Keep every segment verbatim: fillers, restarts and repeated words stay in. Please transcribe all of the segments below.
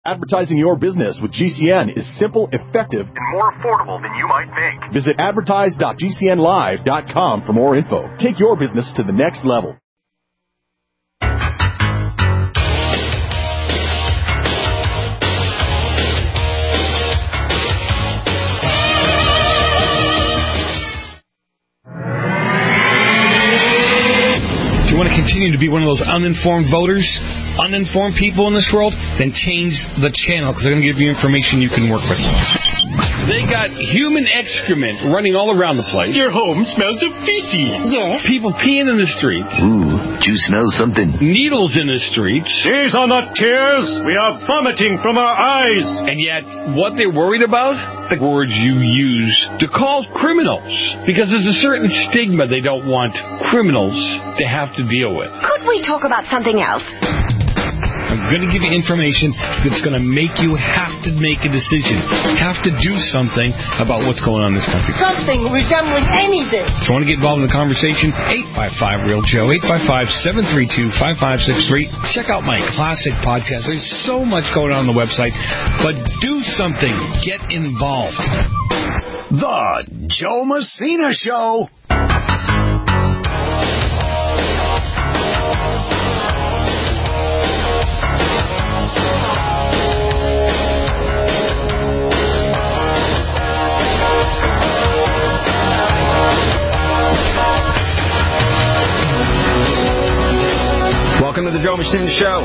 Advertising your business with G C N is simple, effective, and more affordable than you might think. Visit advertise dot g c n live dot com for more info. Take your business to the next level. You want to continue to be one of those uninformed voters, uninformed people in this world, then change the channel because they're going to give you information you can work with. They got human excrement running all around the place. Your home smells of feces. Yes. People peeing in the streets. Ooh, do you smell something? Needles in the streets. These are not tears. We are vomiting from our eyes. And yet, what they're worried about? The words you use to call criminals. Because there's a certain stigma they don't want criminals to have to deal with. Could we talk about something else? I'm going to give you information that's going to make you have to make a decision, have to do something about what's going on in this country. Something resembling anything. If you want to get involved in the conversation, eight five five, real Joe, eight five five, seven three two, five five six three. Check out my classic podcast. There's so much going on on the website, but do something. Get involved. The Joe Messina Show. Welcome to the Joe Messina Show.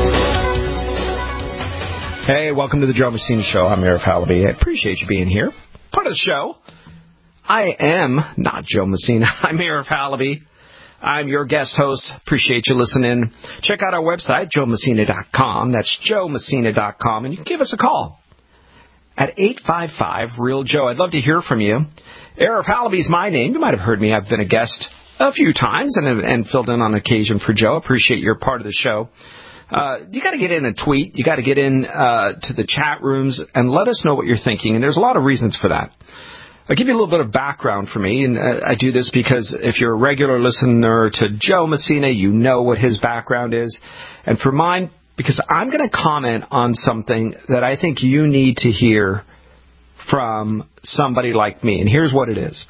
Hey, welcome to the Joe Messina Show. I'm Eric Hallaby. I appreciate you being here. Part of the show. I am not Joe Messina. I'm Eric Hallaby. I'm your guest host. Appreciate you listening. Check out our website, joe messina dot com. That's joe messina dot com. And you can give us a call at eight five five, real Joe. I'd love to hear from you. Eric Hallaby is my name. You might have heard me. I've been a guest a few times and, and filled in on occasion for Joe. Appreciate your part of the show. Uh, you got to get in a tweet. You got to get in uh, to the chat rooms and let us know what you're thinking. And there's a lot of reasons for that. I'll give you a little bit of background for me. And uh, I do this because if you're a regular listener to Joe Messina, you know what his background is. And for mine, because I'm going to comment on something that I think you need to hear from somebody like me. And here's what it is.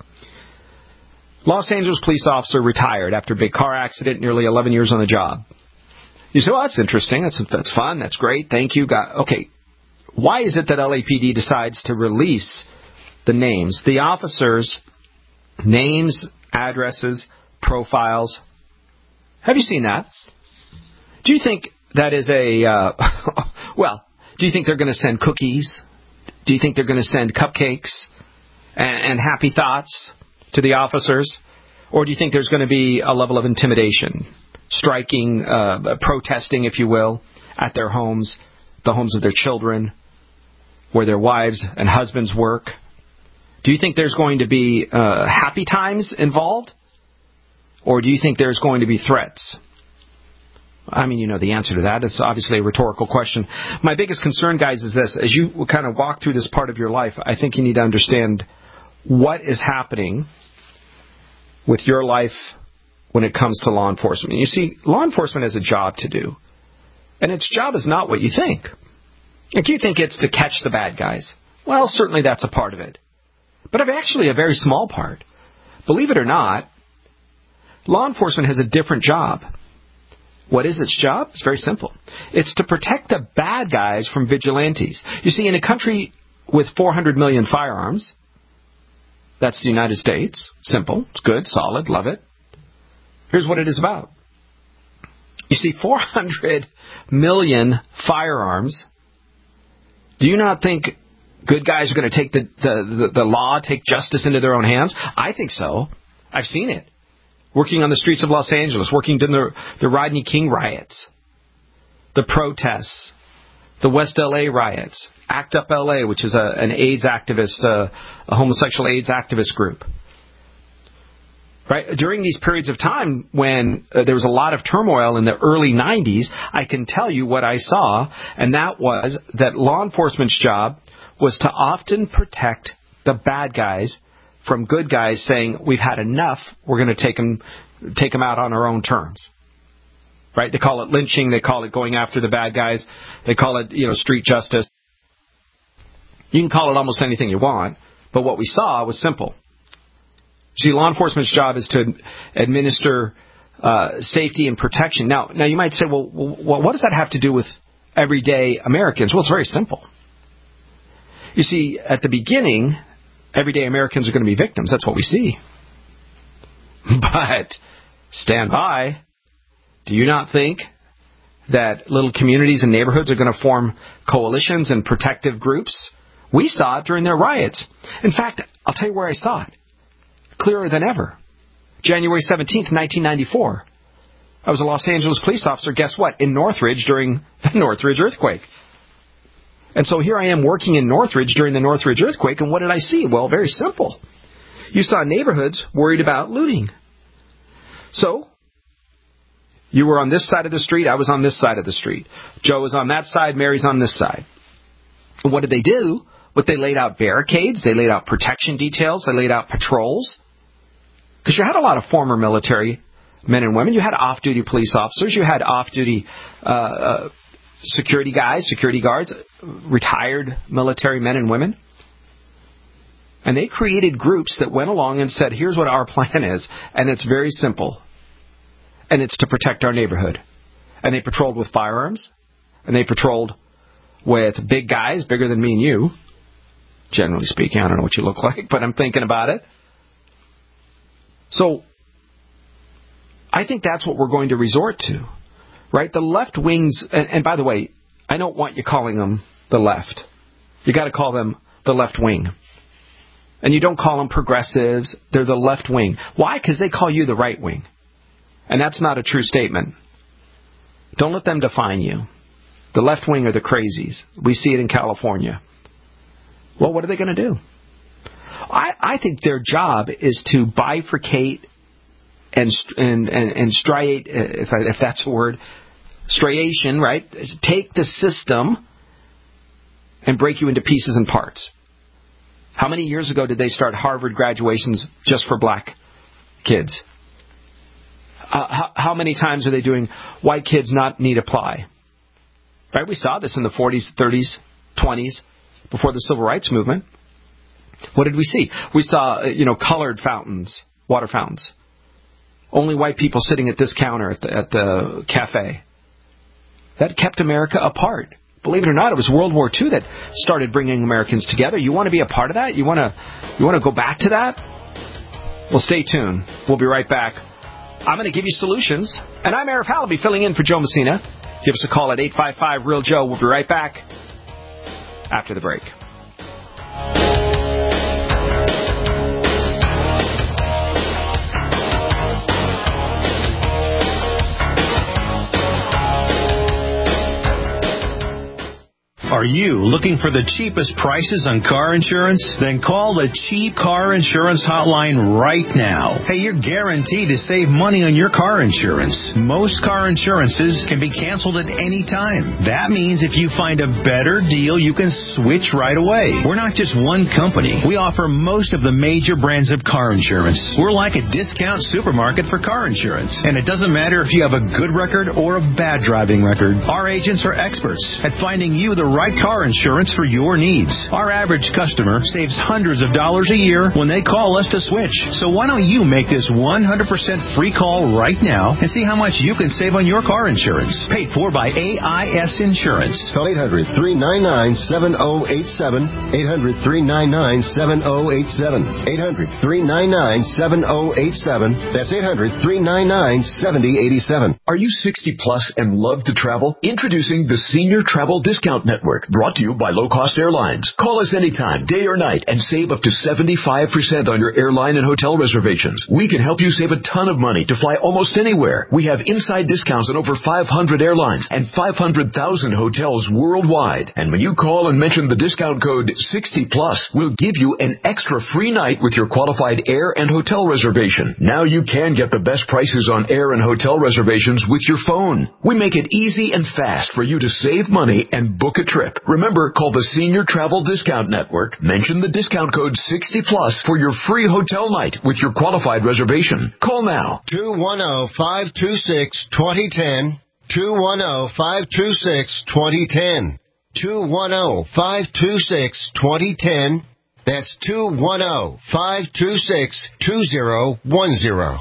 Los Angeles police officer retired after a big car accident, nearly eleven years on the job. You say, well, that's interesting. That's that's fun. That's great. Thank you. God. Okay. Why is it that L A P D decides to release the names, the officers' names, addresses, profiles? Have you seen that? Do you think that is a, uh, well, do you think they're going to send cookies? Do you think they're going to send cupcakes and, and happy thoughts to the officers? Or do you think there's going to be a level of intimidation, striking, uh, protesting, if you will, at their homes, the homes of their children, where their wives and husbands work? Do you think there's going to be uh, happy times involved? Or do you think there's going to be threats? I mean, you know the answer to that. It's obviously a rhetorical question. My biggest concern, guys, is this. As you kind of walk through this part of your life, I think you need to understand what is happening with your life when it comes to law enforcement. You see, law enforcement has a job to do. And its job is not what you think. Like, you think it's to catch the bad guys. Well, certainly that's a part of it. But actually a very small part. Believe it or not, law enforcement has a different job. What is its job? It's very simple. It's to protect the bad guys from vigilantes. You see, in a country with four hundred million firearms, that's the United States. Simple. It's good, solid, love it. Here's what it is about. You see, four hundred million firearms. Do you not think good guys are going to take the, the, the, the law, take justice into their own hands? I think so. I've seen it. Working on the streets of Los Angeles, working in the, the Rodney King riots, the protests, the West L A riots, ACT UP L A, which is a, an AIDS activist, uh, a homosexual AIDS activist group. Right? During these periods of time when uh, there was a lot of turmoil in the early nineties, I can tell you what I saw, and that was that law enforcement's job was to often protect the bad guys from good guys saying, we've had enough, we're going to take them, take them out on our own terms. right? They call it lynching. They call it going after the bad guys. They call it, you know, street justice. You can call it almost anything you want, but what we saw was simple. See, law enforcement's job is to administer uh, safety and protection. Now, now you might say, well, well, what does that have to do with everyday Americans? Well, it's very simple. You see, at the beginning, everyday Americans are going to be victims. That's what we see. But stand by. Do you not think that little communities and neighborhoods are going to form coalitions and protective groups? We saw it during their riots. In fact, I'll tell you where I saw it. Clearer than ever. January seventeenth, nineteen ninety-four. I was a Los Angeles police officer, guess what? In Northridge during the Northridge earthquake. And so here I am working in Northridge during the Northridge earthquake, and what did I see? Well, very simple. You saw neighborhoods worried about looting. So, you were on this side of the street, I was on this side of the street. Joe was on that side, Mary's on this side. And what did they do? But they laid out barricades, they laid out protection details, they laid out patrols. Because you had a lot of former military men and women. You had off-duty police officers. You had off-duty uh, uh, security guys, security guards, retired military men and women. And they created groups that went along and said, here's what our plan is. And it's very simple. And it's to protect our neighborhood. And they patrolled with firearms. And they patrolled with big guys, bigger than me and you. Generally speaking, I don't know what you look like, but I'm thinking about it. So, I think that's what we're going to resort to, right? The left wings, and, and by the way, I don't want you calling them the left. You got to call them the left wing. And you don't call them progressives, they're the left wing. Why? Because they call you the right wing. And that's not a true statement. Don't let them define you. The left wing are the crazies. We see it in California. Well, what are they going to do? I, I think their job is to bifurcate and and and, and striate, if, I, if that's a word, striation, right? Take the system and break you into pieces and parts. How many years ago did they start Harvard graduations just for black kids? Uh, how, how many times are they doing white kids not need apply? Right? We saw this in the forties, thirties, twenties, before the Civil Rights Movement. What did we see? We saw, you know, colored fountains, water fountains. Only white people sitting at this counter at the, at the cafe. That kept America apart. Believe it or not, it was World War Two that started bringing Americans together. You want to be a part of that? You want to you want to go back to that? Well, stay tuned. We'll be right back. I'm going to give you solutions. And I'm Arif Halaby filling in for Joe Messina. Give us a call at eight five five, real Joe. We'll be right back after the break. Are you looking for the cheapest prices on car insurance? Then call the Cheap Car Insurance Hotline right now. Hey, you're guaranteed to save money on your car insurance. Most car insurances can be canceled at any time. That means if you find a better deal, you can switch right away. We're not just one company. We offer most of the major brands of car insurance. We're like a discount supermarket for car insurance. And it doesn't matter if you have a good record or a bad driving record. Our agents are experts at finding you the right car insurance for your needs. Our average customer saves hundreds of dollars a year when they call us to switch. So why don't you make this one hundred percent free call right now and see how much you can save on your car insurance. Paid for by A I S Insurance. Call eight hundred, three nine nine, seven oh eight seven. eight hundred, three nine nine, seven oh eight seven. eight hundred, three nine nine, seven oh eight seven. That's eight hundred, three nine nine, seven oh eight seven. Are you sixty plus and love to travel? Introducing the Senior Travel Discount Network. Brought to you by Low Cost Airlines. Call us anytime, day or night, and save up to seventy-five percent on your airline and hotel reservations. We can help you save a ton of money to fly almost anywhere. We have inside discounts on over five hundred airlines and five hundred thousand hotels worldwide. And when you call and mention the discount code sixty plus, we'll give you an extra free night with your qualified air and hotel reservation. Now you can get the best prices on air and hotel reservations with your phone. We make it easy and fast for you to save money and book a trip. Remember, call the Senior Travel Discount Network. Mention the discount code sixty plus for your free hotel night with your qualified reservation. Call now. two one zero, five two six, two zero one zero. two one zero, five two six, two zero one zero. two one zero, five two six, two zero one zero. That's two one zero, five two six, two zero one zero.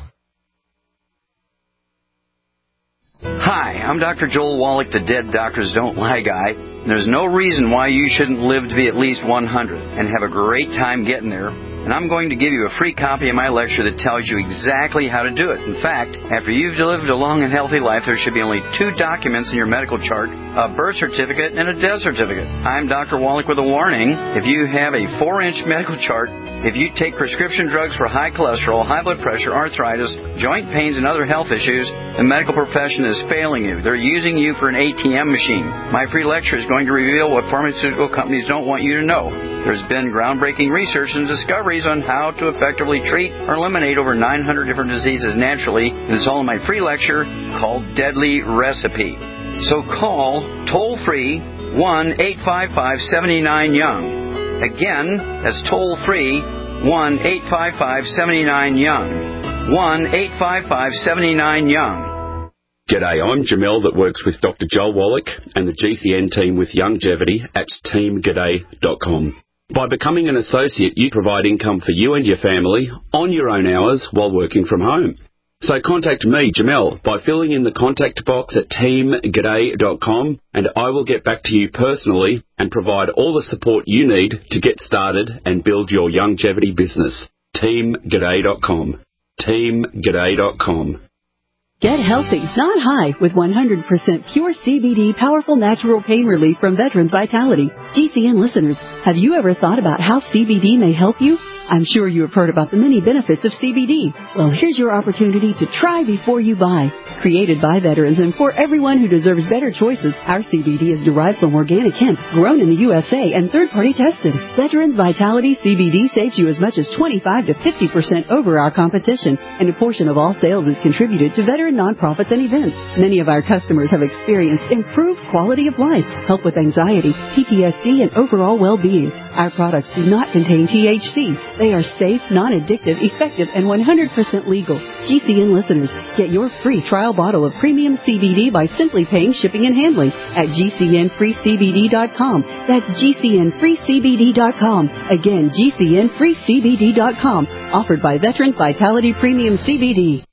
Hi, I'm Doctor Joel Wallach, the Dead Doctors Don't Lie guy. And there's no reason why you shouldn't live to be at least one hundred and have a great time getting there. And I'm going to give you a free copy of my lecture that tells you exactly how to do it. In fact, after you've lived a long and healthy life, there should be only two documents in your medical chart, a birth certificate and a death certificate. I'm Doctor Wallach with a warning. If you have a four-inch medical chart, if you take prescription drugs for high cholesterol, high blood pressure, arthritis, joint pains, and other health issues, the medical profession is failing you. They're using you for an A T M machine. My free lecture is going to reveal what pharmaceutical companies don't want you to know. There's been groundbreaking research and discoveries on how to effectively treat or eliminate over nine hundred different diseases naturally, and it's all in my free lecture called Deadly Recipe. So call toll-free one eight five five, seven nine, young. Again, that's toll-free one eight five five, seven nine, young. one eight five five, seven nine, young. G'day, I'm Jamel that works with Doctor Joel Wallach and the G C N team with Longevity at team g'day dot com. By becoming an associate, you provide income for you and your family on your own hours while working from home. So contact me, Jamel, by filling in the contact box at team g'day dot com, and I will get back to you personally and provide all the support you need to get started and build your longevity business. team g'day dot com. team g'day dot com. Get healthy, not high, with one hundred percent pure C B D powerful natural pain relief from Veterans Vitality. G C N listeners, have you ever thought about how C B D may help you? I'm sure you have heard about the many benefits of C B D. Well, here's your opportunity to try before you buy. Created by veterans and for everyone who deserves better choices, our C B D is derived from organic hemp, grown in the U S A and third-party tested. Veterans Vitality C B D saves you as much as twenty-five to fifty percent over our competition, and a portion of all sales is contributed to veteran nonprofits and events. Many of our customers have experienced improved quality of life, help with anxiety, P T S D, and overall well-being. Our products do not contain T H C. They are safe, non-addictive, effective, and one hundred percent legal. G C N listeners, get your free trial bottle of premium C B D by simply paying shipping and handling at G C N free C B D dot com. That's G C N free C B D dot com. Again, G C N free C B D dot com. Offered by Veterans Vitality Premium C B D.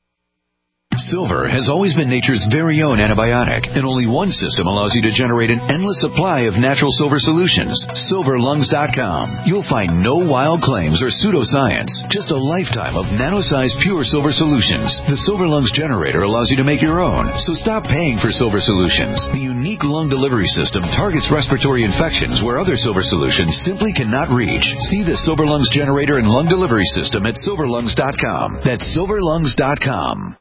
Silver has always been nature's very own antibiotic, and only one system allows you to generate an endless supply of natural silver solutions. silver lungs dot com. You'll find no wild claims or pseudoscience, just a lifetime of nano-sized pure silver solutions. The Silver Lungs generator allows you to make your own, so stop paying for silver solutions. The unique lung delivery system targets respiratory infections where other silver solutions simply cannot reach. See the Silver Lungs generator and lung delivery system at silver lungs dot com. That's silver lungs dot com.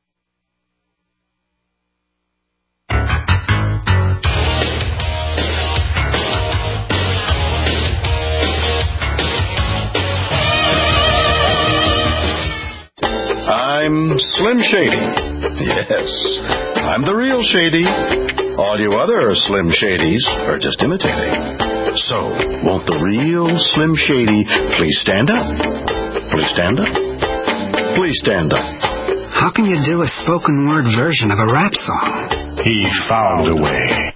I'm Slim Shady. Yes, I'm the real Shady. All you other Slim Shadys are just imitating. So, won't the real Slim Shady please stand up? Please stand up? Please stand up. How can you do a spoken word version of a rap song? He found a way.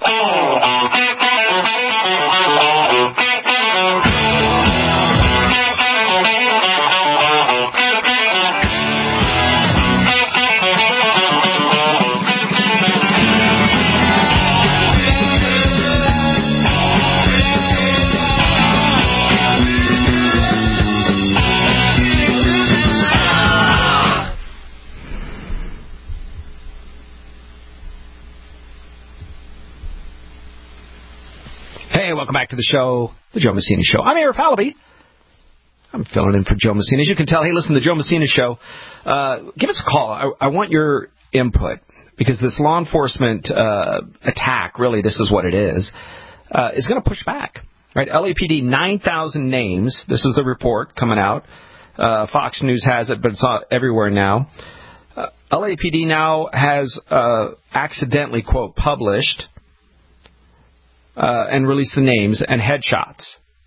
Welcome back to the show, The Joe Messina Show. I'm Eric Pallaby. I'm filling in for Joe Messina. As you can tell, hey, listen, The Joe Messina Show, uh, give us a call. I, I want your input, because this law enforcement uh, attack, really, this is what it is, uh, is going to push back. Right? L A P D, nine thousand names. This is the report coming out. Uh, Fox News has it, but it's not everywhere now. Uh, L A P D now has uh, accidentally, quote, published Uh, and release the names and headshots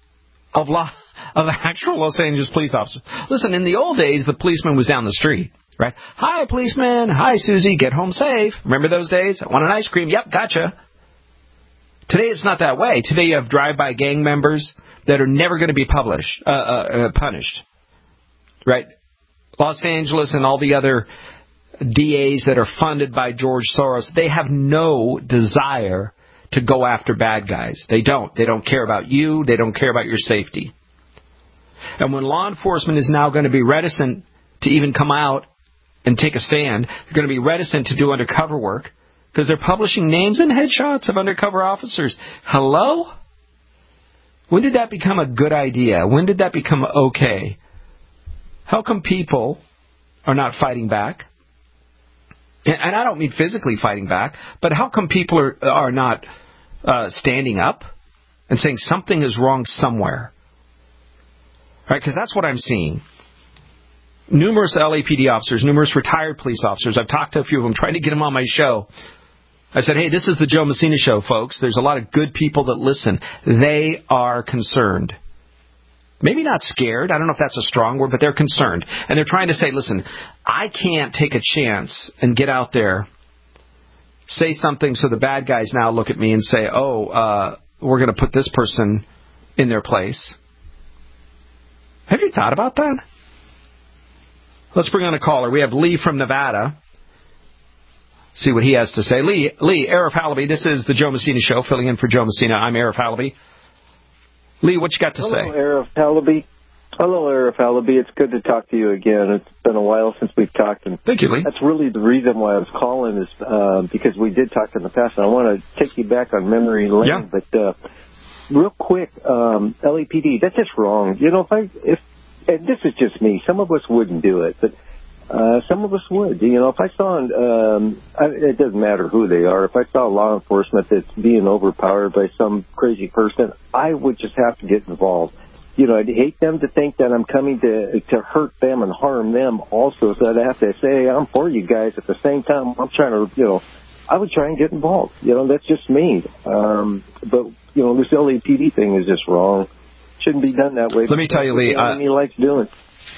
of, lo- of actual Los Angeles police officers. Listen, in the old days, the policeman was down the street. Right? Hi, policeman. Hi, Susie. Get home safe. Remember those days? I want an ice cream. Yep, gotcha. Today it's not that way. Today you have drive-by gang members that are never going to be published, uh, uh, uh, punished. Right? Los Angeles and all the other D As that are funded by George Soros, they have no desire to go after bad guys. They don't. They don't care about you. They don't care about your safety. And when law enforcement is now going to be reticent to even come out and take a stand, they're going to be reticent to do undercover work because they're publishing names and headshots of undercover officers. Hello? When did that become a good idea? When did that become okay? How come people are not fighting back? And I don't mean physically fighting back, but how come people are, are not uh, standing up and saying something is wrong somewhere? Right? Because that's what I'm seeing. Numerous L A P D officers, numerous retired police officers. I've talked to a few of them, trying to get them on my show. I said, hey, this is the Joe Messina Show, folks. There's a lot of good people that listen. They are concerned. Maybe not scared. I don't know if that's a strong word, but they're concerned. And they're trying to say, listen, I can't take a chance and get out there, say something so the bad guys now look at me and say, oh, uh, we're going to put this person in their place. Have you thought about that? Let's bring on a caller. We have Lee from Nevada. See what he has to say. Lee, Lee, Arif Halaby, this is the Joe Messina Show, filling in for Joe Messina. I'm Arif Halaby. Lee, what you got to Hello, say? Hello, Arif Halaby. Hello, Arif Halaby. It's good to talk to you again. It's been a while since we've talked. And Thank you, Lee. That's really the reason why I was calling is uh, because we did talk in the past, and I want to take you back on memory lane. Yeah. But uh, real quick, um, L A P D, that's just wrong. You know, if I if and this is just me, some of us wouldn't do it, but uh, some of us would. You know, if I saw, um, I, it doesn't matter who they are, if I saw law enforcement that's being overpowered by some crazy person, I would just have to get involved. You know, I'd hate them to think that I'm coming to to hurt them and harm them also, so I'd have to say, hey, I'm for you guys. At the same time, I'm trying to, you know, I would try and get involved. You know, that's just me. Um, but, you know, this L A P D thing is just wrong. Shouldn't be done that way. Let me tell you, Lee. Uh, he likes doing.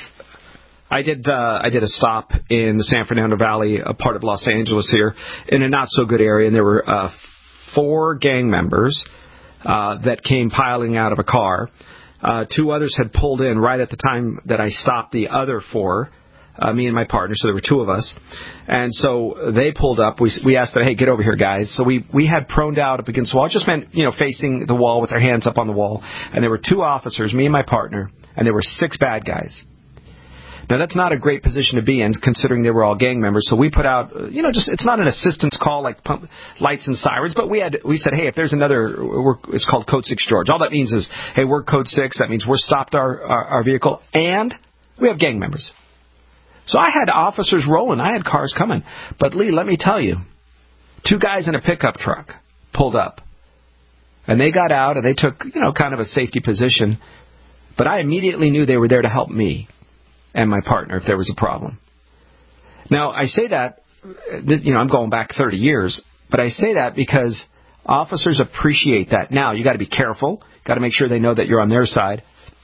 I did. Uh, I did a stop in the San Fernando Valley, a part of Los Angeles here, in a not so good area, and there were uh, four gang members uh, that came piling out of a car. Uh, two others had pulled in right at the time that I stopped the other four. Uh, me and my partner, so there were two of us. And so they pulled up. We we asked them, hey, get over here, guys. So we, we had proned out up against the wall. It just meant, you know, facing the wall with their hands up on the wall. And there were two officers, me and my partner, and there were six bad guys. Now, that's not a great position to be in, considering they were all gang members. So we put out, you know, just it's not an assistance call like pump, lights and sirens, but we had we said, hey, if there's another, we're, it's called Code six George. All that means is, hey, we're Code six. That means we're stopped our, our, our vehicle, and we have gang members. So I had officers rolling. I had cars coming. But, Lee, let me tell you, two guys in a pickup truck pulled up. And they got out, and they took, you know, kind of a safety position. But I immediately knew they were there to help me and my partner if there was a problem. Now, I say that, you know, I'm going back thirty years, but I say that because officers appreciate that. Now, you got to be careful. Got to make sure they know that you're on their side.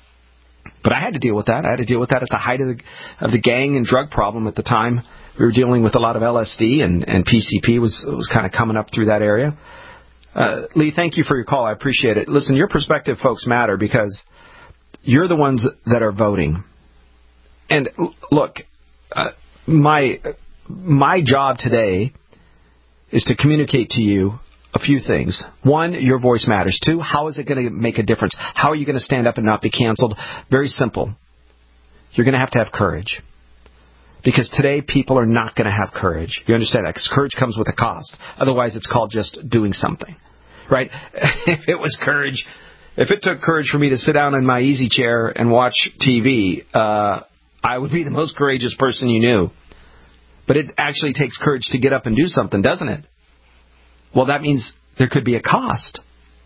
But I had to deal with that. I had to deal with that at the height of the, of the gang and drug problem at the time. We were dealing with a lot of L S D, and, and P C P was was kind of coming up through that area. Uh, Lee, thank you for your call. I appreciate it. Listen, your perspective, folks, matter because you're the ones that are voting. And look, uh, my my job today is to communicate to you a few things. One, your voice matters. Two, how is it going to make a difference? How are you going to stand up and not be canceled? Very simple. You're going to have to have courage. Because today, people are not going to have courage. You understand that? Because courage comes with a cost. Otherwise, it's called just doing something. Right? If it was courage, if it took courage for me to sit down in my easy chair and watch T V, uh, I would be the most courageous person you knew. But it actually takes courage to get up and do something, doesn't it? Well, that means there could be a cost.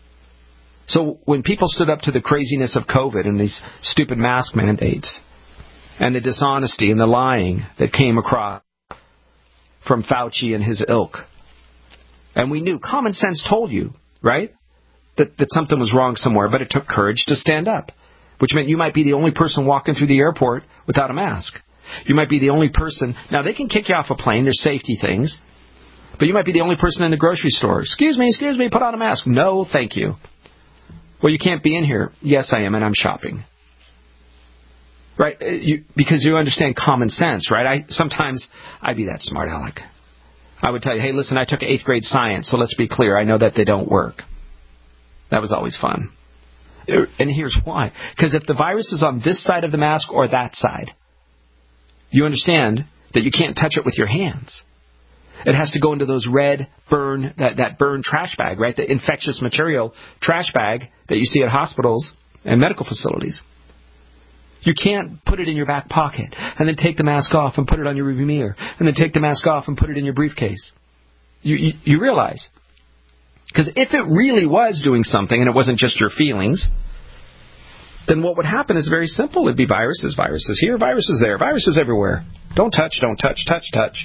So when people stood up to the craziness of COVID and these stupid mask mandates and the dishonesty and the lying that came across from Fauci and his ilk, and we knew, common sense told you, right, that, that something was wrong somewhere, but it took courage to stand up, which meant you might be the only person walking through the airport without a mask. You might be the only person. Now, they can kick you off a plane. There's safety things. But you might be the only person in the grocery store. Excuse me, excuse me, put on a mask. No, thank you. Well, you can't be in here. Yes, I am, and I'm shopping. Right? You, because you understand common sense, right? I Sometimes I'd be that smart aleck. I would tell you, hey, listen, I took eighth grade science, so let's be clear. I know that they don't work. That was always fun. And here's why. Because if the virus is on this side of the mask or that side, you understand that you can't touch it with your hands. It has to go into those red burn, that, that burn trash bag, right? The infectious material trash bag that you see at hospitals and medical facilities. You can't put it in your back pocket and then take the mask off and put it on your rearview mirror and then take the mask off and put it in your briefcase. You, you, you realize. Because if it really was doing something and it wasn't just your feelings, then what would happen is very simple. It'd be viruses, viruses here, viruses there, viruses everywhere. Don't touch, don't touch, touch, touch.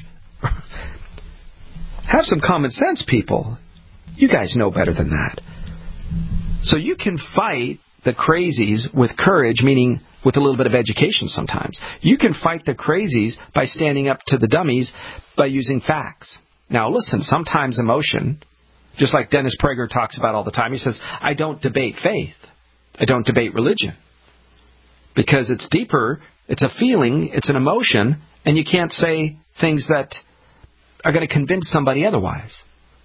Have some common sense, people. You guys know better than that. So you can fight the crazies with courage, meaning with a little bit of education sometimes. You can fight the crazies by standing up to the dummies by using facts. Now listen, sometimes emotion, just like Dennis Prager talks about all the time, he says, I don't debate faith. I don't debate religion. Because it's deeper, it's a feeling, it's an emotion, and you can't say things that are going to convince somebody otherwise.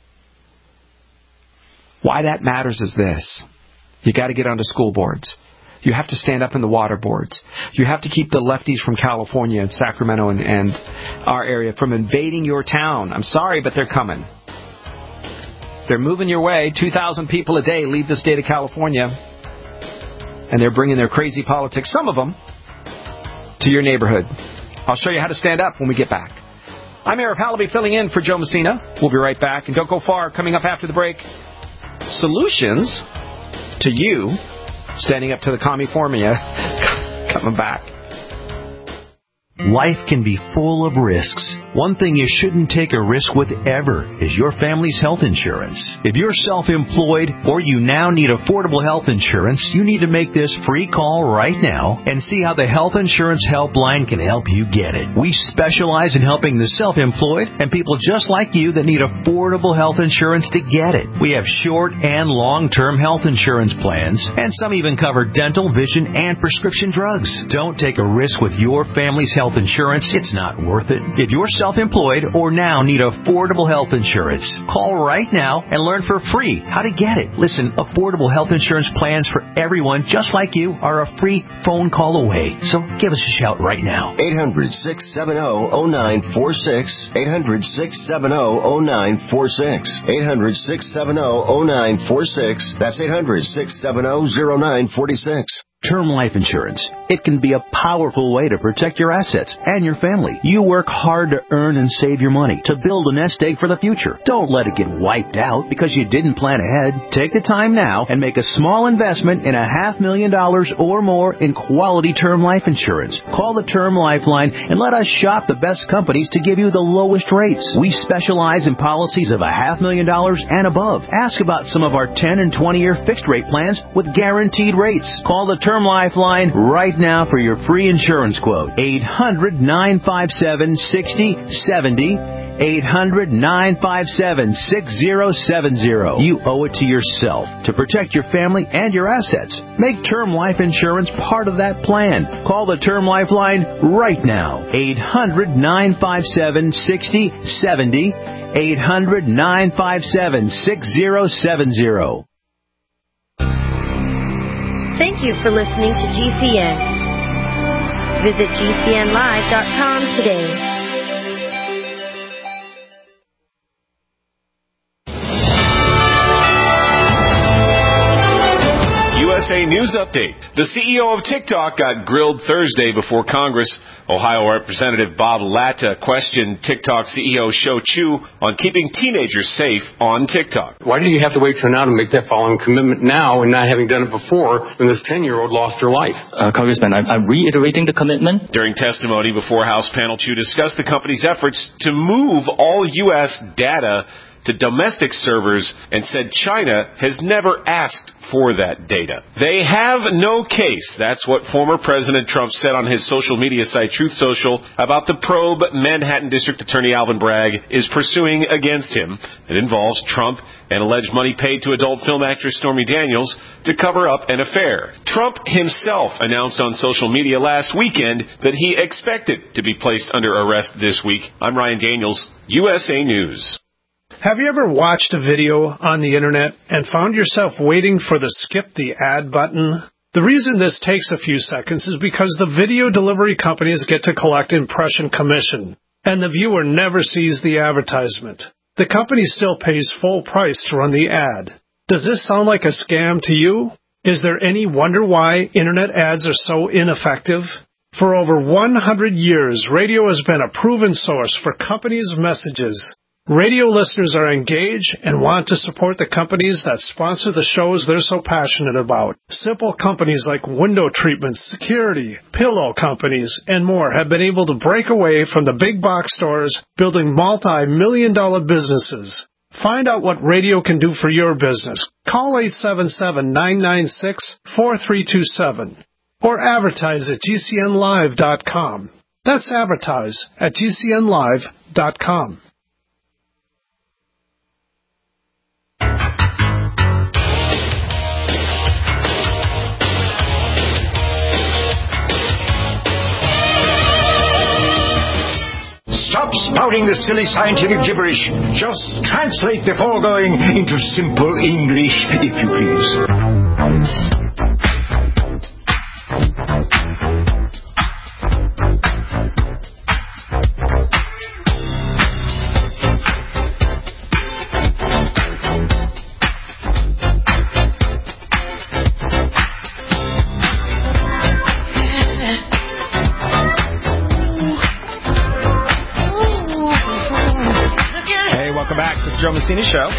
Why that matters is this. You got to get onto school boards. You have to stand up in the water boards. You have to keep the lefties from California and Sacramento and, and our area from invading your town. I'm sorry, but they're coming. They're moving your way. two thousand people a day leave the state of California. And they're bringing their crazy politics, some of them, to your neighborhood. I'll show you how to stand up when we get back. I'm Eric Hallaby filling in for Joe Messina. We'll be right back. And don't go far. Coming up after the break, solutions to you standing up to the commie formula. Coming back. Life can be full of risks. One thing you shouldn't take a risk with ever is your family's health insurance. If you're self-employed or you now need affordable health insurance, you need to make this free call right now and see how the Health Insurance Helpline can help you get it. We specialize in helping the self-employed and people just like you that need affordable health insurance to get it. We have short and long-term health insurance plans, and some even cover dental, vision, and prescription drugs. Don't take a risk with your family's health insurance. It's not worth it. If you're self-employed or now need affordable health insurance, call right now and learn for free how to get it. Listen, affordable health insurance plans for everyone just like you are a free phone call away. So give us a shout right now. eight hundred, six seven zero, zero nine four six. eight hundred, six seven zero, zero nine four six. eight hundred, six seven zero, zero nine four six. That's eight hundred, six seven zero, zero nine four six. Term life insurance. It can be a powerful way to protect your assets and your family. You work hard to earn and save your money to build a nest egg for the future. Don't let it get wiped out because you didn't plan ahead. Take the time now and make a small investment in a half million dollars or more in quality term life insurance. Call the Term Lifeline and let us shop the best companies to give you the lowest rates. We specialize in policies of a half million dollars and above. Ask about some of our ten and twenty year fixed rate plans with guaranteed rates. Call the Term Lifeline right now for your free insurance quote. eight hundred, nine five seven, six zero seven zero. eight hundred, nine five seven, six zero seven zero. You owe it to yourself to protect your family and your assets. Make term life insurance part of that plan. Call the Term Lifeline right now. eight hundred, nine five seven, six zero seven zero. eight hundred, nine five seven, six zero seven zero. Thank you for listening to G C N. Visit G C N live dot com today. U S A News Update. The C E O of TikTok got grilled Thursday before Congress. Ohio Representative Bob Latta questioned TikTok C E O Shou Chew on keeping teenagers safe on TikTok. Why did you have to wait till now to make that following commitment now and not having done it before when this ten-year-old lost her life? Uh, Congressman, I'm, I'm reiterating the commitment. During testimony before House panel, Chew discussed the company's efforts to move all U S data to domestic servers and said China has never asked for that data. They have no case. That's what former President Trump said on his social media site, Truth Social, about the probe Manhattan District Attorney Alvin Bragg is pursuing against him. It involves Trump and alleged money paid to adult film actress Stormy Daniels to cover up an affair. Trump himself announced on social media last weekend that he expected to be placed under arrest this week. I'm Ryan Daniels, U S A News. Have you ever watched a video on the internet and found yourself waiting for the skip the ad button? The reason this takes a few seconds is because the video delivery companies get to collect impression commission, and the viewer never sees the advertisement. The company still pays full price to run the ad. Does this sound like a scam to you? Is there any wonder why internet ads are so ineffective? For over one hundred years, radio has been a proven source for companies' messages. Radio listeners are engaged and want to support the companies that sponsor the shows they're so passionate about. Simple companies like window treatments, security, pillow companies, and more have been able to break away from the big box stores, building multi-million dollar businesses. Find out what radio can do for your business. Call eight seven seven, nine nine six, four three two seven or advertise at G C N live dot com. That's advertise at G C N live dot com. Stop spouting the silly scientific gibberish. Just translate the foregoing into simple English, if you please. Joe Messina Show.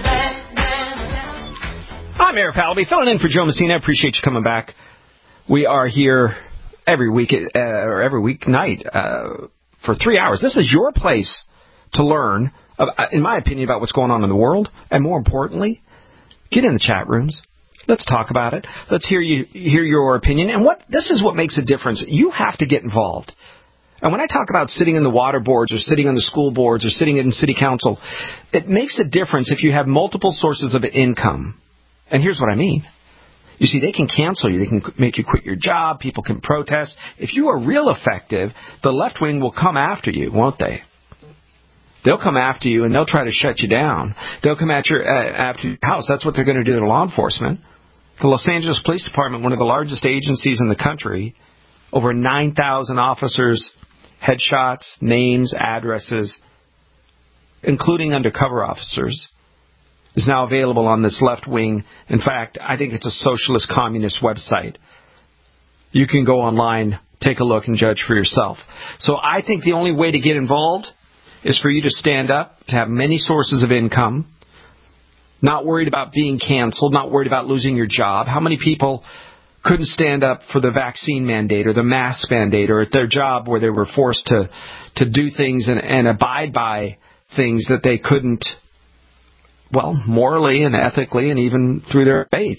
I'm Eric Pallaby, filling in for Joe Messina. I appreciate you coming back. We are here every week, uh, or every week night, uh, for three hours. This is your place to learn, uh, in my opinion, about what's going on in the world. And more importantly, get in the chat rooms. Let's talk about it. Let's hear you hear your opinion. And what this is what makes a difference. You have to get involved. And when I talk about sitting in the water boards or sitting on the school boards or sitting in city council, it makes a difference if you have multiple sources of income. And here's what I mean. You see, they can cancel you. They can make you quit your job. People can protest. If you are real effective, the left wing will come after you, won't they? They'll come after you, and they'll try to shut you down. They'll come at your, uh, after your house. That's what they're going to do to law enforcement. The Los Angeles Police Department, one of the largest agencies in the country, over nine thousand officers, headshots, names, addresses, including undercover officers, is now available on this left wing. In fact, I think it's a socialist communist website. You can go online, take a look, and judge for yourself. So I think the only way to get involved is for you to stand up, to have many sources of income, not worried about being canceled, not worried about losing your job. How many people couldn't stand up for the vaccine mandate or the mask mandate or at their job where they were forced to, to do things and, and abide by things that they couldn't, well, morally and ethically and even through their faith.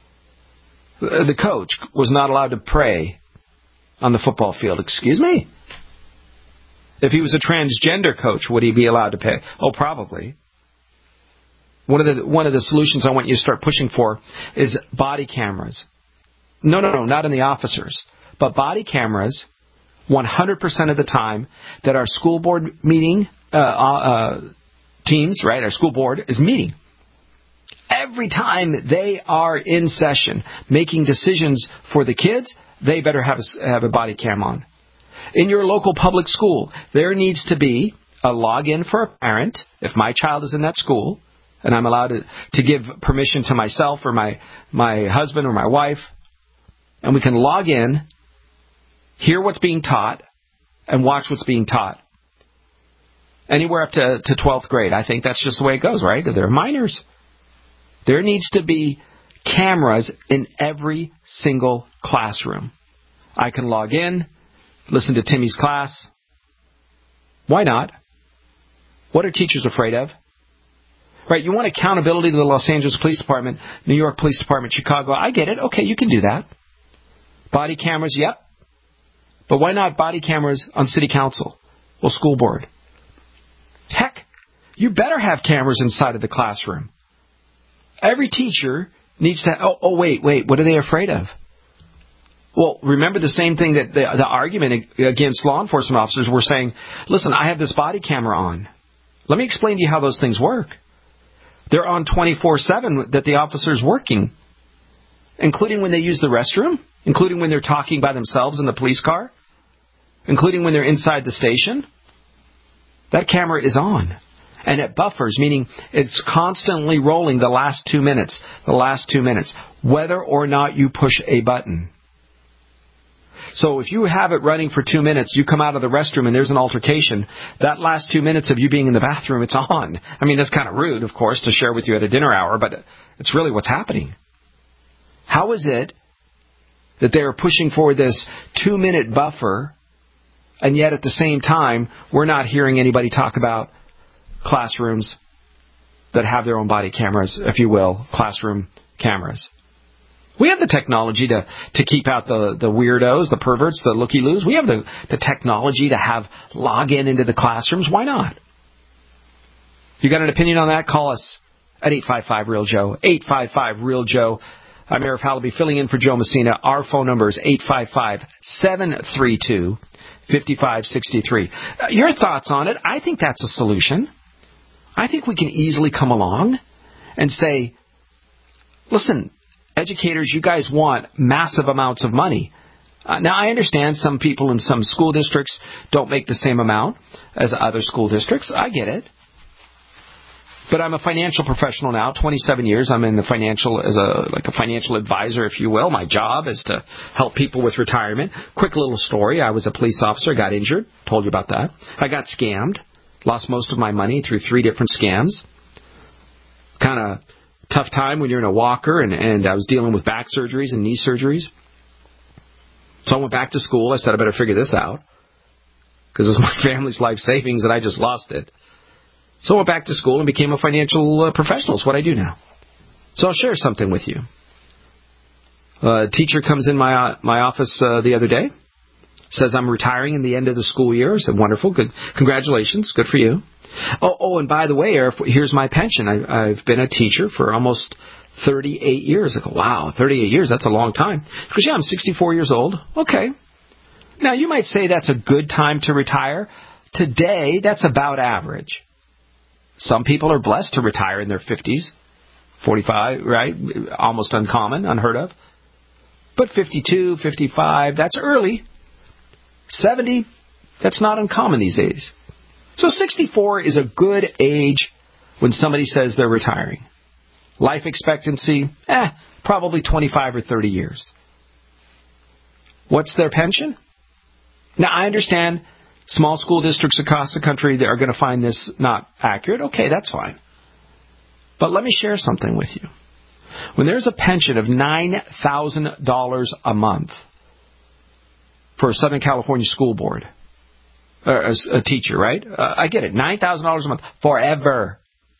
The coach was not allowed to pray on the football field. Excuse me? If he was a transgender coach, would he be allowed to pay? Oh, probably. One of the one of the solutions I want you to start pushing for is body cameras. No, no, no, not in the officers, but body cameras one hundred percent of the time that our school board meeting uh, uh, teams, right, our school board is meeting. Every time they are in session making decisions for the kids, they better have a, have a body cam on. In your local public school, there needs to be a login for a parent. If my child is in that school, and I'm allowed to, to give permission to myself or my, my husband or my wife, and we can log in, hear what's being taught, and watch what's being taught. Anywhere up to, to twelfth grade. I think that's just the way it goes, right? They're minors. There needs to be cameras in every single classroom. I can log in, listen to Timmy's class. Why not? What are teachers afraid of? Right? You want accountability to the Los Angeles Police Department, New York Police Department, Chicago. I get it. Okay, you can do that. Body cameras, yep. But why not body cameras on city council or school board? Heck, you better have cameras inside of the classroom. Every teacher needs to... Oh, oh wait, wait. What are they afraid of? Well, remember the same thing that the, the argument against law enforcement officers were saying, listen, I have this body camera on. Let me explain to you how those things work. They're on twenty-four seven that the officer's working, including when they use the restroom, including when they're talking by themselves in the police car, including when they're inside the station. That camera is on. And it buffers, meaning it's constantly rolling the last two minutes, the last two minutes, whether or not you push a button. So if you have it running for two minutes, you come out of the restroom and there's an altercation, that last two minutes of you being in the bathroom, it's on. I mean, that's kind of rude, of course, to share with you at a dinner hour, but it's really what's happening. How is it that they are pushing for this two-minute buffer, and yet at the same time, we're not hearing anybody talk about classrooms that have their own body cameras, if you will, classroom cameras? We have the technology to, to keep out the, the weirdos, the perverts, the looky-loos. We have the, the technology to have login into the classrooms. Why not? You got an opinion on that? Call us at eight five five, real Joe. eight five five, real Joe. I'm Arif Halaby filling in for Joe Messina. Our phone number is eight five five, seven three two, five five six three. Uh, your thoughts on it? I think that's a solution. I think we can easily come along and say, listen, educators, you guys want massive amounts of money. Uh, now, I understand some people in some school districts don't make the same amount as other school districts. I get it. But I'm a financial professional now, twenty-seven years. I'm in the financial, as a like a financial advisor, if you will. My job is to help people with retirement. Quick little story. I was a police officer, got injured. Told you about that. I got scammed. Lost most of my money through three different scams. Kind of tough time when you're in a walker, and, and I was dealing with back surgeries and knee surgeries. So I went back to school. I said, I better figure this out, because it's my family's life savings and I just lost it. So I went back to school and became a financial uh, professional. It's what I do now. So I'll share something with you. Uh, a teacher comes in my uh, my office uh, the other day, says I'm retiring in the end of the school year. I said, wonderful, good, congratulations, good for you. Oh, oh, and by the way, Eric, here's my pension. I, I've been a teacher for almost thirty-eight years. I go, wow, thirty-eight years, that's a long time. Because, yeah, I'm sixty-four years old. Okay. Now, you might say that's a good time to retire. Today, that's about average. Some people are blessed to retire in their fifties, forty-five, right? Almost uncommon, unheard of. But fifty-two, fifty-five, that's early. seventy, that's not uncommon these days. So sixty-four is a good age when somebody says they're retiring. Life expectancy, eh, probably twenty-five or thirty years. What's their pension? Now, I understand small school districts across the country that are going to find this not accurate. Okay, that's fine. But let me share something with you. When there's a pension of nine thousand dollars a month for a Southern California school board, or a, a teacher, right? Uh, I get it. nine thousand dollars a month forever.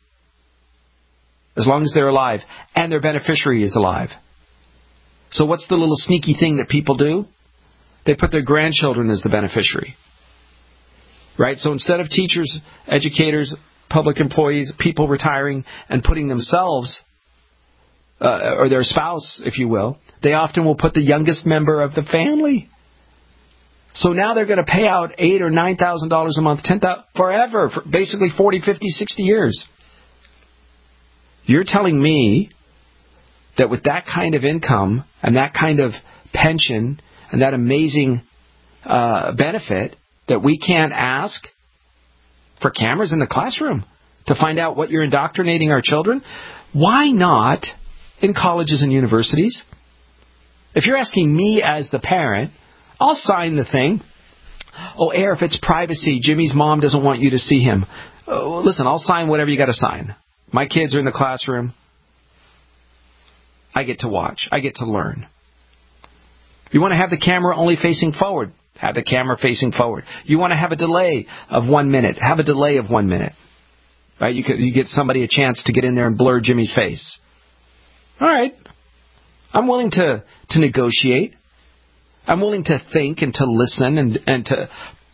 As long as they're alive and their beneficiary is alive. So what's the little sneaky thing that people do? They put their grandchildren as the beneficiary. Right? So instead of teachers, educators, public employees, people retiring and putting themselves, uh, or their spouse, if you will, they often will put the youngest member of the family. So now they're going to pay out eight or nine thousand dollars a month, ten thousand forever, for basically forty, fifty, sixty years. You're telling me that with that kind of income and that kind of pension and that amazing uh, benefit, that we can't ask for cameras in the classroom to find out what you're indoctrinating our children? Why not in colleges and universities? If you're asking me as the parent, I'll sign the thing. Oh, Air, if it's privacy, Jimmy's mom doesn't want you to see him. Oh, listen, I'll sign whatever you got to sign. My kids are in the classroom. I get to watch. I get to learn. You want to have the camera only facing forward? Have the camera facing forward. You want to have a delay of one minute? Have a delay of one minute. Right? You could you get somebody a chance to get in there and blur Jimmy's face. All right. I'm willing to, to negotiate. I'm willing to think and to listen and, and to...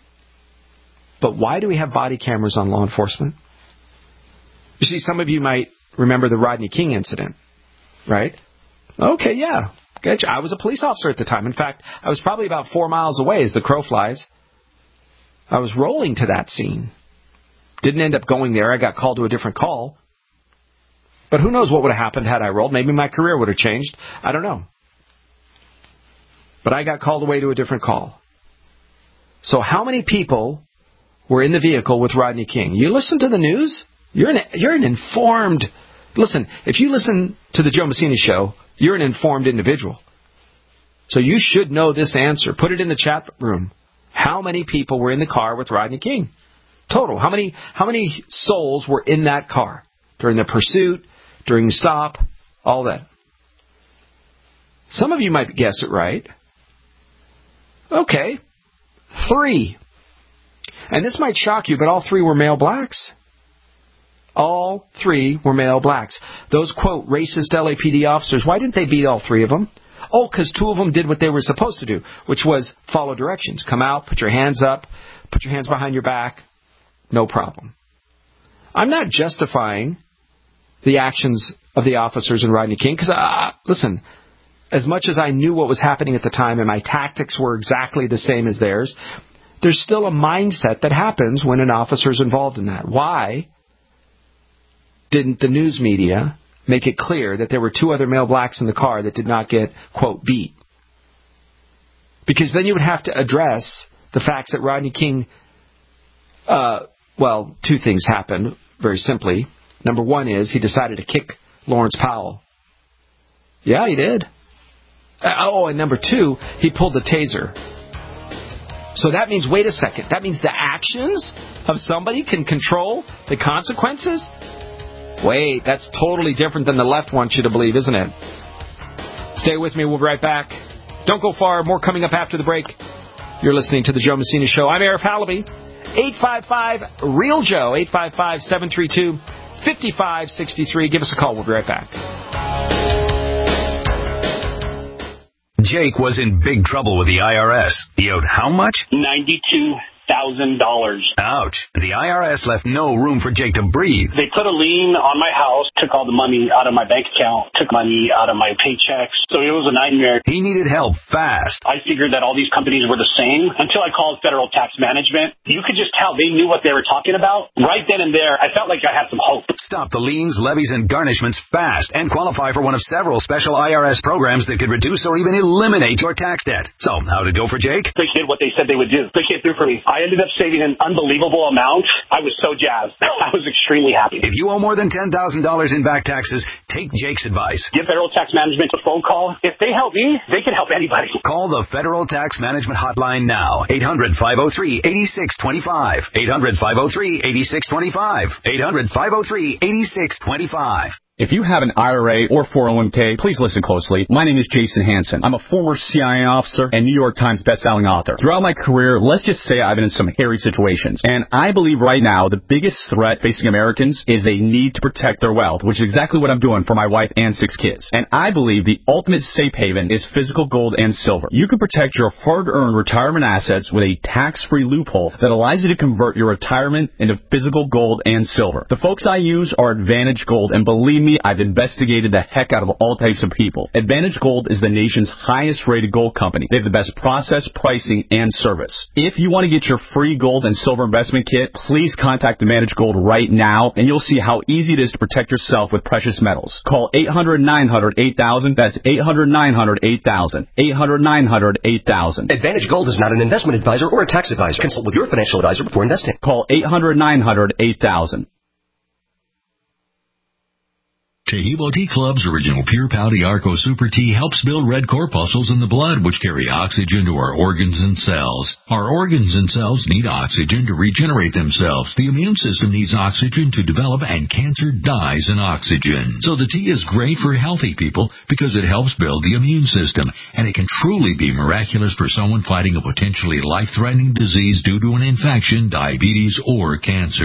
But why do we have body cameras on law enforcement? You see, some of you might remember the Rodney King incident, right? Okay, yeah. Gotcha. I was a police officer at the time. In fact, I was probably about four miles away as the crow flies. I was rolling to that scene. Didn't end up going there. I got called to a different call. But who knows what would have happened had I rolled. Maybe my career would have changed. I don't know. But I got called away to a different call. So how many people were in the vehicle with Rodney King? You listen to the news? You're an, you're an informed... Listen, if you listen to the Joe Messina Show, you're an informed individual. So you should know this answer. Put it in the chat room. How many people were in the car with Rodney King? Total. How many, how many souls were in that car during the pursuit, during the stop, all that? Some of you might guess it right. Okay. Three. And this might shock you, but all three were male blacks. All three were male blacks. Those, quote, racist L A P D officers, why didn't they beat all three of them? Oh, because two of them did what they were supposed to do, which was follow directions. Come out, put your hands up, put your hands behind your back. No problem. I'm not justifying the actions of the officers in Rodney King, because, uh, listen, as much as I knew what was happening at the time and my tactics were exactly the same as theirs, there's still a mindset that happens when an officer's involved in that. Why didn't the news media make it clear that there were two other male blacks in the car that did not get, quote, beat? Because then you would have to address the facts that Rodney King, uh, well, two things happened, very simply. Number one is he decided to kick Lawrence Powell. Yeah, he did. Uh, oh, and number two, he pulled the taser. So that means, wait a second, that means the actions of somebody can control the consequences? Wait, that's totally different than the left wants you to believe, isn't it? Stay with me. We'll be right back. Don't go far. More coming up after the break. You're listening to The Joe Messina Show. I'm Arif Halaby. eight five five, REAL Joe. eight five five, seven three two, five five six three. Give us a call. We'll be right back. Jake was in big trouble with the I R S. He owed how much? ninety-two thousand dollars. Ouch. The I R S left no room for Jake to breathe. They put a lien on my house, took all the money out of my bank account, took money out of my paychecks. So it was a nightmare. He needed help fast. I figured that all these companies were the same until I called Federal Tax Management. You could just tell they knew what they were talking about. Right then and there, I felt like I had some hope. Stop the liens, levies, and garnishments fast and qualify for one of several special I R S programs that could reduce or even eliminate your tax debt. So, how'd it go for Jake? They did what they said they would do. They came through for me. I ended up saving an unbelievable amount. I was so jazzed. I was extremely happy. If you owe more than ten thousand dollars in back taxes, take Jake's advice. Give Federal Tax Management a phone call. If they help me, they can help anybody. Call the Federal Tax Management Hotline now. eight hundred, five oh three, eight six two five. eight hundred, five oh three, eight six two five. eight hundred, five oh three, eight six two five. If you have an I R A or four oh one k, please listen closely. My name is Jason Hansen. I'm a former C I A officer and New York Times bestselling author. Throughout my career, let's just say I've been in some hairy situations. And I believe right now the biggest threat facing Americans is they need to protect their wealth, which is exactly what I'm doing for my wife and six kids. And I believe the ultimate safe haven is physical gold and silver. You can protect your hard-earned retirement assets with a tax-free loophole that allows you to convert your retirement into physical gold and silver. The folks I use are Advantage Gold, and believe me, I've investigated the heck out of all types of people. Advantage Gold is the nation's highest rated gold company. They have the best process, pricing, and service. If you want to get your free gold and silver investment kit, please contact Advantage Gold right now, and you'll see how easy it is to protect yourself with precious metals. Call eight hundred, nine hundred, eight thousand. That's eight hundred, nine hundred, eight thousand. eight hundred, nine hundred, eight thousand. Advantage Gold is not an investment advisor or a tax advisor. Consult with your financial advisor before investing. Call eight hundred, nine hundred, eight thousand. Tahibo Tea Club's original Pure Pouty Arco Super Tea helps build red corpuscles in the blood, which carry oxygen to our organs and cells. Our organs and cells need oxygen to regenerate themselves. The immune system needs oxygen to develop, and cancer dies in oxygen. So the tea is great for healthy people because it helps build the immune system, and it can truly be miraculous for someone fighting a potentially life-threatening disease due to an infection, diabetes, or cancer.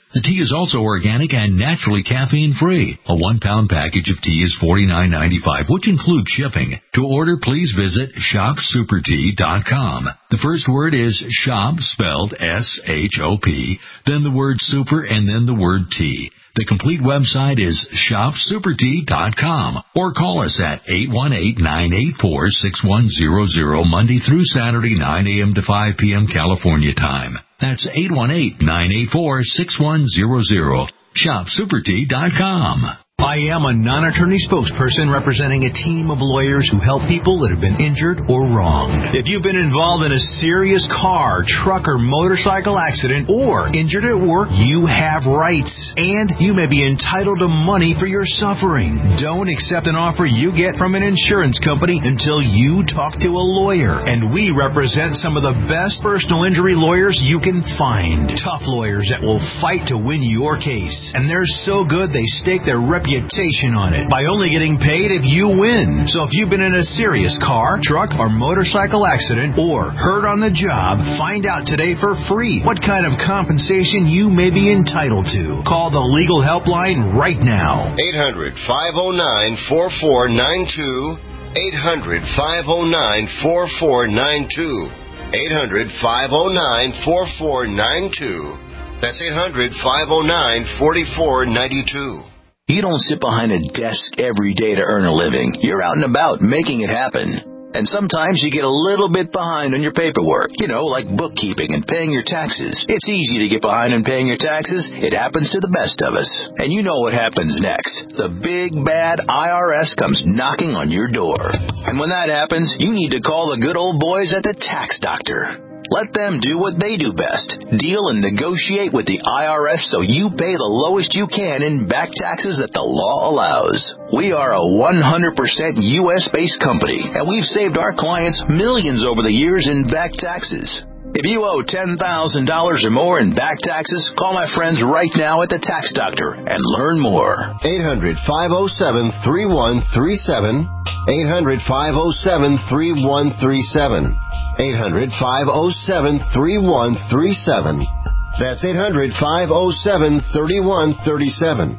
The tea is also organic and naturally caffeine-free. A one-pound package of tea is forty-nine ninety-five, which includes shipping. To order, please visit shop super tea dot com. The first word is shop, spelled S H O P, then the word super, and then the word tea. The complete website is shop super tea dot com, or call us at eight one eight, nine eight four, six one zero zero Monday through Saturday, nine a.m. to five p.m. California time. That's eight one eight, nine eight four, six one zero zero. shop super tea dot com. I am a non-attorney spokesperson representing a team of lawyers who help people that have been injured or wronged. If you've been involved in a serious car, truck, or motorcycle accident or injured at work, you have rights, and you may be entitled to money for your suffering. Don't accept an offer you get from an insurance company until you talk to a lawyer, and we represent some of the best personal injury lawyers you can find. Tough lawyers that will fight to win your case, and they're so good they stake their reputation on it by only getting paid if you win. So if you've been in a serious car, truck, or motorcycle accident or hurt on the job, find out today for free what kind of compensation you may be entitled to. Call the legal helpline right now. eight hundred, five oh nine, four four nine two. eight hundred, five oh nine, four four nine two. eight hundred, five oh nine, four four nine two. That's eight hundred, five oh nine, four four nine two. You don't sit behind a desk every day to earn a living. You're out and about making it happen. And sometimes you get a little bit behind on your paperwork, you know, like bookkeeping and paying your taxes. It's easy to get behind on paying your taxes. It happens to the best of us. And you know what happens next. The big, bad I R S comes knocking on your door. And when that happens, you need to call the good old boys at the Tax Doctor. Let them do what they do best. Deal and negotiate with the I R S so you pay the lowest you can in back taxes that the law allows. We are a one hundred percent U S-based company, and we've saved our clients millions over the years in back taxes. If you owe ten thousand dollars or more in back taxes, call my friends right now at the Tax Doctor and learn more. eight hundred, five oh seven, three one three seven. eight hundred, five oh seven, three one three seven. eight hundred, five oh seven, three one three seven. That's eight hundred, five oh seven, three one three seven.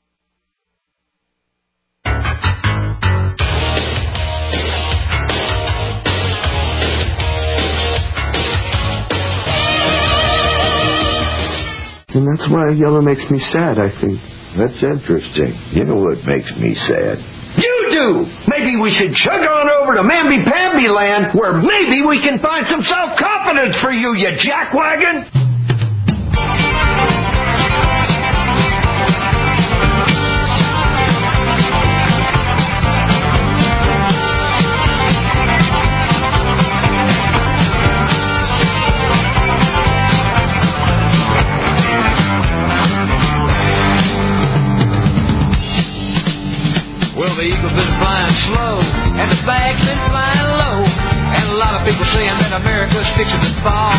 And that's why yellow makes me sad, I think. That's interesting. You know what makes me sad? You do! Maybe we should chug on over to Mamby-Pamby land, where maybe we can find some self-confidence for you, you jackwagon! The eagle's been flying slow, and the bag's been flying low, and a lot of people saying that America's fixing to fall.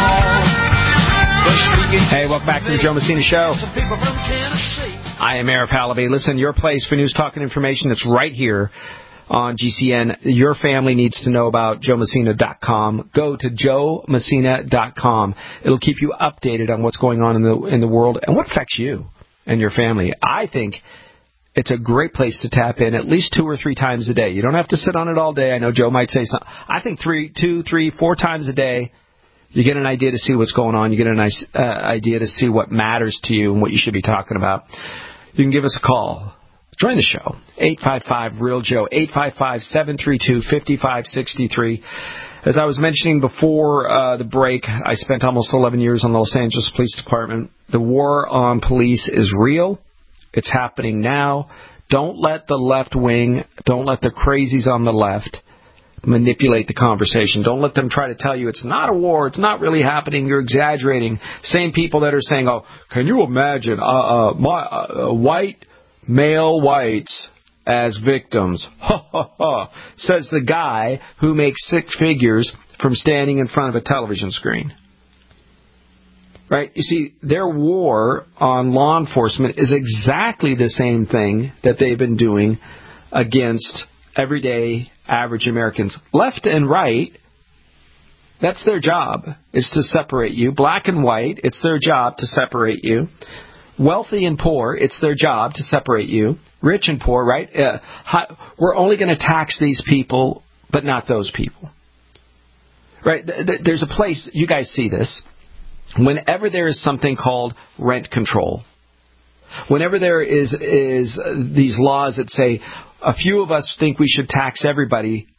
Hey, welcome back to the Joe Messina Show. I am Eric Pallaby. Listen, your place for news, talk, and information that's right here on G C N. Your family needs to know about joe messina dot com. Go to joe messina dot com. It'll keep you updated on what's going on in the in the world and what affects you and your family. I think it's a great place to tap in at least two or three times a day. You don't have to sit on it all day. I know Joe might say something. I think three, two, three, four times a day, you get an idea to see what's going on. You get a nice uh, idea to see what matters to you and what you should be talking about. You can give us a call. Join the show. eight five five, real Joe. eight five five, seven three two, five five six three. As I was mentioning before uh, the break, I spent almost eleven years on the Los Angeles Police Department. The war on police is real. It's happening now. Don't let the left wing, don't let the crazies on the left manipulate the conversation. Don't let them try to tell you it's not a war, it's not really happening, you're exaggerating. Same people that are saying, oh, can you imagine uh, uh, my, uh, white, male whites as victims? Ha, ha, ha, says the guy who makes six figures from standing in front of a television screen. Right? You see, their war on law enforcement is exactly the same thing that they've been doing against everyday average Americans. Left and right, that's their job, is to separate you. Black and white, it's their job to separate you. Wealthy and poor, it's their job to separate you. Rich and poor, right? Uh, high, we're only going to tax these people, but not those people. Right? There's a place, you guys see this, whenever there is something called rent control, whenever there is is these laws that say a few of us think we should tax everybody,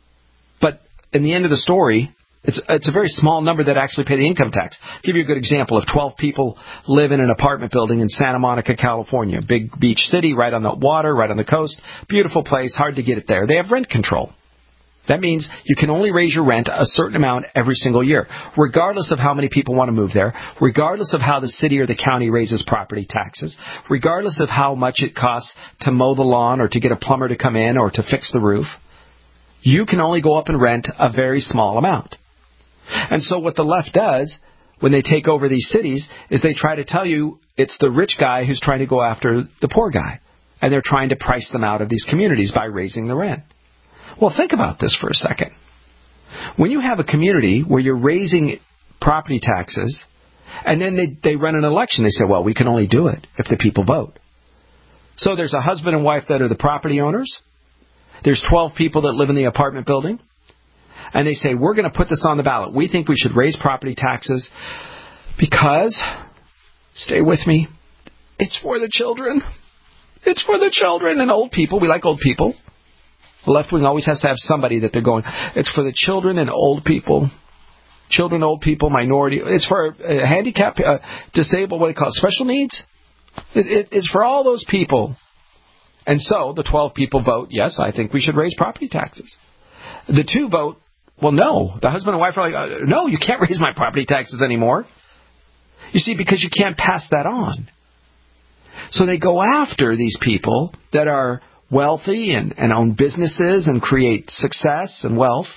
but in the end of the story, it's it's a very small number that actually pay the income tax. I'll give you a good example. If twelve people live in an apartment building in Santa Monica, California, big beach city, right on the water, right on the coast, beautiful place, hard to get it there. They have rent control. That means you can only raise your rent a certain amount every single year, regardless of how many people want to move there, regardless of how the city or the county raises property taxes, regardless of how much it costs to mow the lawn or to get a plumber to come in or to fix the roof. You can only go up and rent a very small amount. And so what the left does when they take over these cities is they try to tell you it's the rich guy who's trying to go after the poor guy. And they're trying to price them out of these communities by raising the rent. Well, think about this for a second. When you have a community where you're raising property taxes, and then they, they run an election, they say, well, we can only do it if the people vote. So there's a husband and wife that are the property owners. There's twelve people that live in the apartment building. And they say, we're going to put this on the ballot. We think we should raise property taxes because, stay with me, it's for the children. It's for the children and old people. We like old people. The left wing always has to have somebody that they're going, it's for the children and old people. Children, old people, minority. It's for uh, handicapped, uh, disabled, what do they call it, special needs? It, it, it's for all those people. And so the twelve people vote, yes, I think we should raise property taxes. The two vote, well, no. The husband and wife are like, uh, no, you can't raise my property taxes anymore. You see, because you can't pass that on. So they go after these people that are wealthy and, and own businesses and create success and wealth.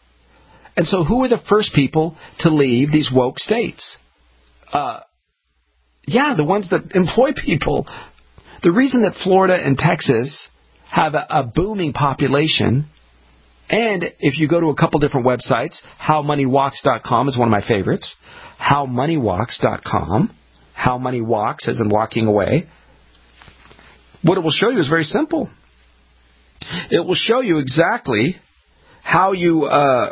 And so who are the first people to leave these woke states? Uh, yeah, the ones that employ people. The reason that Florida and Texas have a, a booming population, and if you go to a couple different websites, how money walks dot com is one of my favorites. how money walks dot com. How Money Walks, as in walking away. What it will show you is very simple. It will show you exactly how you uh,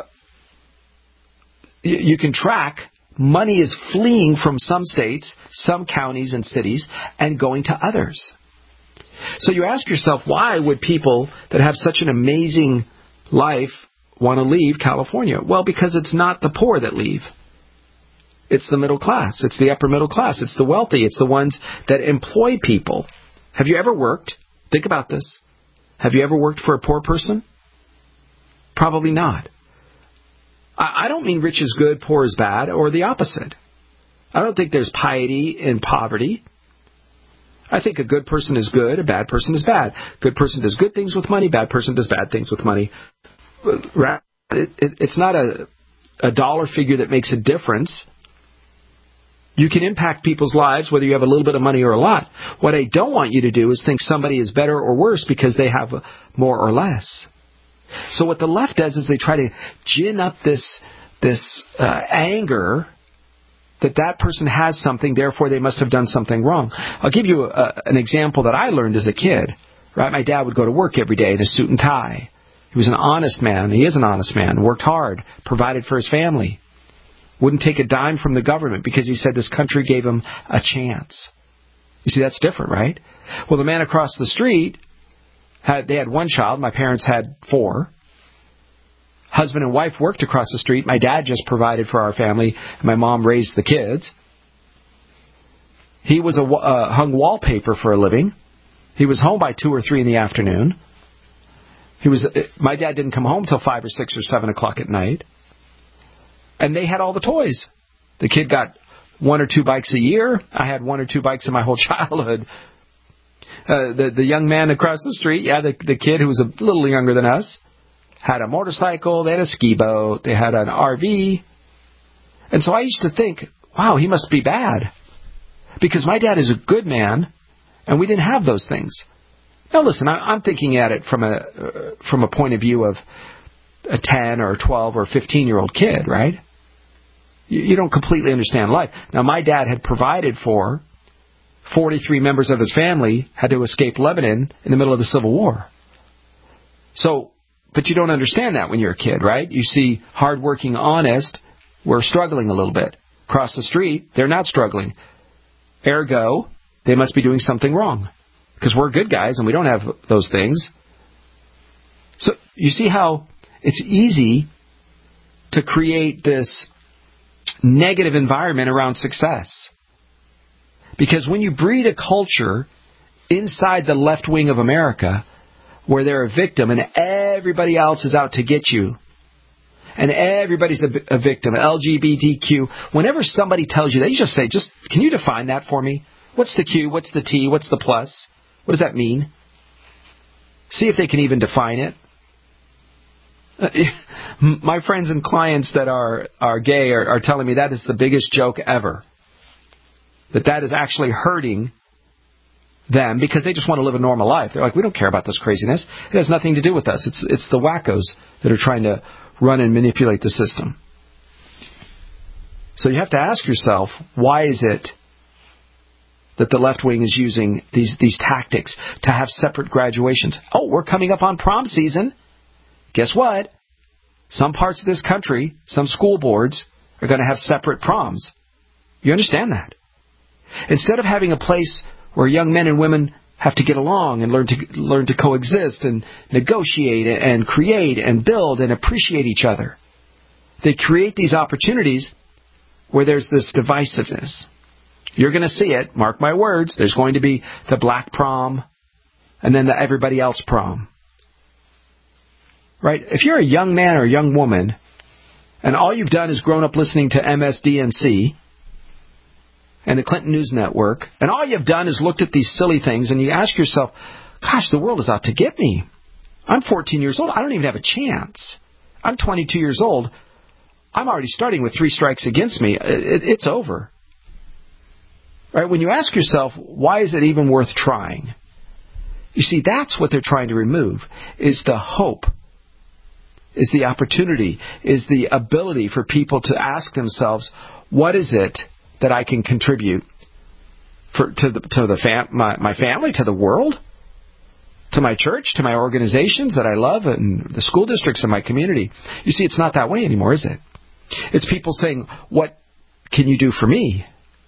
you can track money is fleeing from some states, some counties and cities, and going to others. So you ask yourself, why would people that have such an amazing life want to leave California? Well, because it's not the poor that leave. It's the middle class. It's the upper middle class. It's the wealthy. It's the ones that employ people. Have you ever worked? Think about this. Have you ever worked for a poor person? Probably not. I don't mean rich is good, poor is bad, or the opposite. I don't think there's piety in poverty. I think a good person is good, a bad person is bad. Good person does good things with money, bad person does bad things with money. It's not a, a dollar figure that makes a difference. You can impact people's lives whether you have a little bit of money or a lot. What I don't want you to do is think somebody is better or worse because they have more or less. So what the left does is they try to gin up this this uh, anger that that person has something, therefore they must have done something wrong. I'll give you a, an example that I learned as a kid. Right, my dad would go to work every day in a suit and tie. He was an honest man. He is an honest man. Worked hard, provided for his family. Wouldn't take a dime from the government because he said this country gave him a chance. You see, that's different, right? Well, the man across the street, had they had one child. My parents had four. Husband and wife worked across the street. My dad just provided for our family. My mom raised the kids. He was a uh, hung wallpaper for a living. He was home by two or three in the afternoon. He was. My dad didn't come home till five or six or seven o'clock at night. And they had all the toys. The kid got one or two bikes a year. I had one or two bikes in my whole childhood. Uh, the the young man across the street, yeah, the the kid who was a little younger than us, had a motorcycle. They had a ski boat. They had an R V. And so I used to think, wow, he must be bad, because my dad is a good man, and we didn't have those things. Now listen, I, I'm thinking at it from a uh, from a point of view of a ten or twelve or fifteen year old kid, right? You, you don't completely understand life. Now my dad had provided for forty-three members of his family had to escape Lebanon in the middle of the Civil War. So, but you don't understand that when you're a kid, right? You see hardworking, honest, we're struggling a little bit. Across the street, they're not struggling. Ergo, they must be doing something wrong. Because we're good guys and we don't have those things. So you see how it's easy to create this negative environment around success. Because when you breed a culture inside the left wing of America where they're a victim and everybody else is out to get you, and everybody's a, a victim, L G B T Q, whenever somebody tells you that, you just say, just can you define that for me? What's the Q? What's the T? What's the plus? What does that mean? See if they can even define it. My friends and clients that are, are gay are, are telling me that is the biggest joke ever. That that is actually hurting them because they just want to live a normal life. They're like, we don't care about this craziness. It has nothing to do with us. It's it's the wackos that are trying to run and manipulate the system. So you have to ask yourself, why is it that the left wing is using these, these tactics to have separate graduations? Oh, we're coming up on prom season. Guess what? Some parts of this country, some school boards, are going to have separate proms. You understand that? Instead of having a place where young men and women have to get along and learn to learn to coexist and negotiate and create and build and appreciate each other, they create these opportunities where there's this divisiveness. You're going to see it, mark my words, there's going to be the black prom and then the everybody else prom. Right? If you're a young man or a young woman and all you've done is grown up listening to M S D N C and the Clinton News Network, and all you've done is looked at these silly things, and you ask yourself, gosh, the world is out to get me. I'm fourteen years old. I don't even have a chance. I'm twenty-two years old. I'm already starting with three strikes against me. It, it, it's over. Right? When you ask yourself, why is it even worth trying? You see, that's what they're trying to remove, is the hope, is the opportunity, is the ability for people to ask themselves, what is it that I can contribute for, to the to the fam, my, my family, to the world, to my church, to my organizations that I love, and the school districts in my community. You see, it's not that way anymore, is it? It's people saying, what can you do for me?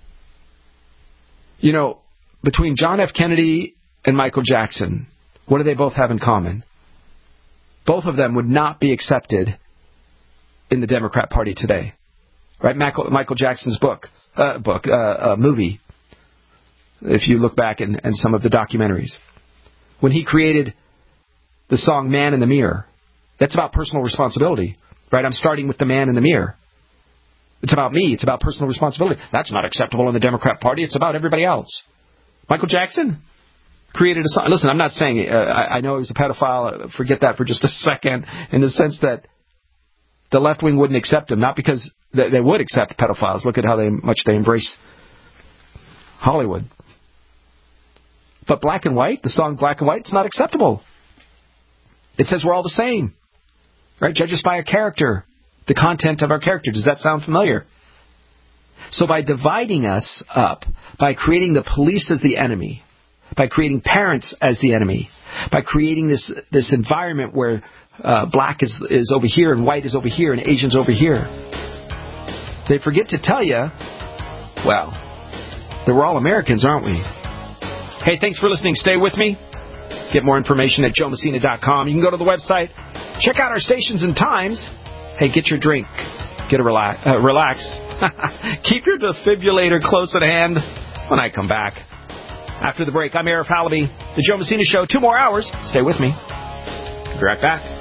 You know, between John F. Kennedy and Michael Jackson, what do they both have in common? Both of them would not be accepted in the Democrat Party today. Right? Michael, Michael Jackson's book, uh, book, uh, uh, movie, if you look back in, in some of the documentaries. When he created the song Man in the Mirror, that's about personal responsibility. Right? I'm starting with the man in the mirror. It's about me. It's about personal responsibility. That's not acceptable in the Democrat Party. It's about everybody else. Michael Jackson created a song. Listen, I'm not saying, uh, I, I know he was a pedophile. Forget that for just a second, in the sense that the left wing wouldn't accept him, not because they, they would accept pedophiles. Look at how they, much they embrace Hollywood. But Black and White, the song Black and White, it's not acceptable. It says we're all the same. Right? Judge us by our character, the content of our character. Does that sound familiar? So by dividing us up, by creating the police as the enemy, by creating parents as the enemy, by creating this this environment where uh, black is is over here and white is over here and Asian's over here, they forget to tell you, well, that we're all Americans, aren't we? Hey, thanks for listening. Stay with me. Get more information at joe messina dot com. You can go to the website, check out our stations and times. Hey, get your drink. Get a relax. Uh, relax. Keep your defibrillator close at hand when I come back. After the break, I'm Arif Halaby, The Joe Messina Show. Two more hours. Stay with me. Be right back.